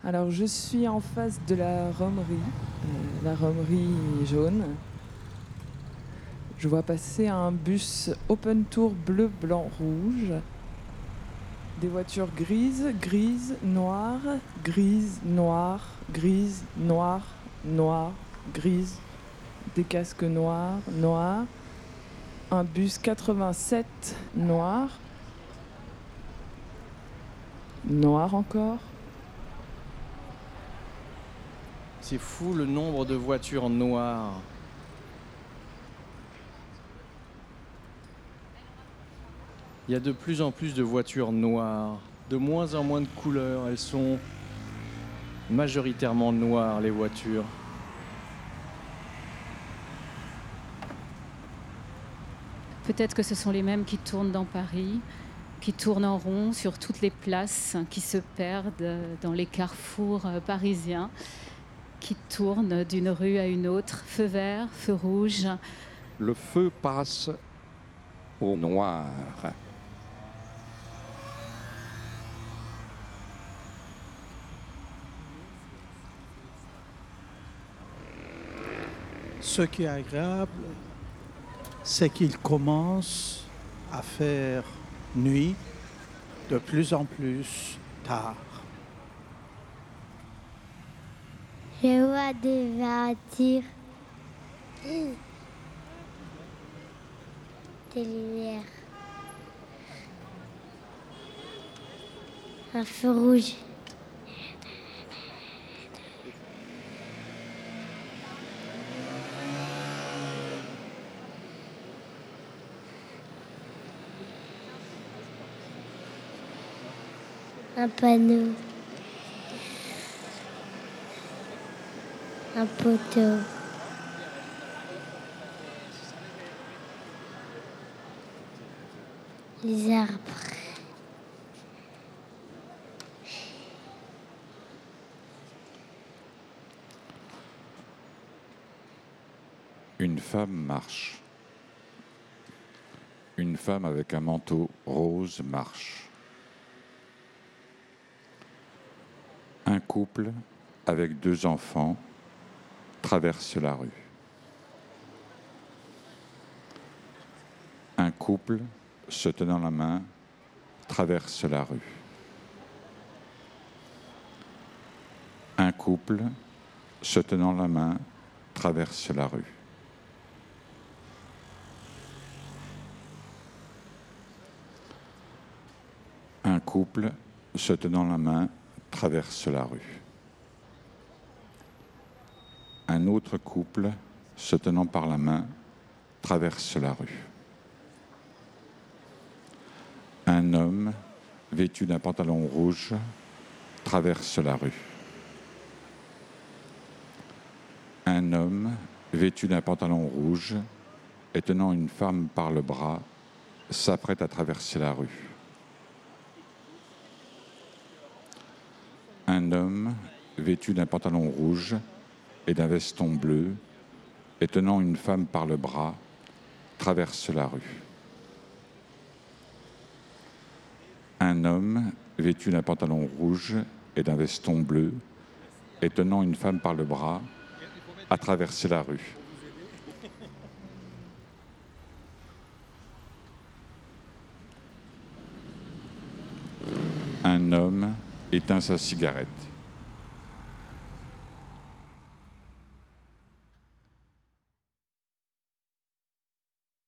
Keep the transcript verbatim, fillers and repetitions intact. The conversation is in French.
Alors, je suis en face de la Romerie, euh, la Romerie jaune. Je vois passer un bus Open Tour bleu, blanc, rouge. Des voitures grises, grises, noires, grises, noires, grises, noires, noires, grises. Des casques noirs, noirs. Un bus quatre-vingt-sept noir. Noir encore. C'est fou le nombre de voitures noires. Il y a de plus en plus de voitures noires, de moins en moins de couleurs. Elles sont majoritairement noires, les voitures. Peut-être que ce sont les mêmes qui tournent dans Paris, qui tournent en rond sur toutes les places, qui se perdent dans les carrefours euh, parisiens, qui tournent d'une rue à une autre, feu vert, feu rouge. Le feu passe au noir. Ce qui est agréable, c'est qu'il commence à faire nuit de plus en plus tard. Je vois des voitures, des lumières, un feu rouge. Un panneau, un poteau, les arbres, Une femme marche. Une femme avec un manteau rose marche. Un couple avec deux enfants traverse la rue. Un couple se tenant la main traverse la rue. Un couple se tenant la main traverse la rue. Un couple se tenant la main traverse la rue. Un autre couple se tenant par la main traverse la rue. Un homme vêtu d'un pantalon rouge traverse la rue. Un homme vêtu d'un pantalon rouge et tenant une femme par le bras s'apprête à traverser la rue. Un homme vêtu d'un pantalon rouge et d'un veston bleu et tenant une femme par le bras traverse la rue. Un homme vêtu d'un pantalon rouge et d'un veston bleu et tenant une femme par le bras a traversé la rue. Un homme éteint sa cigarette.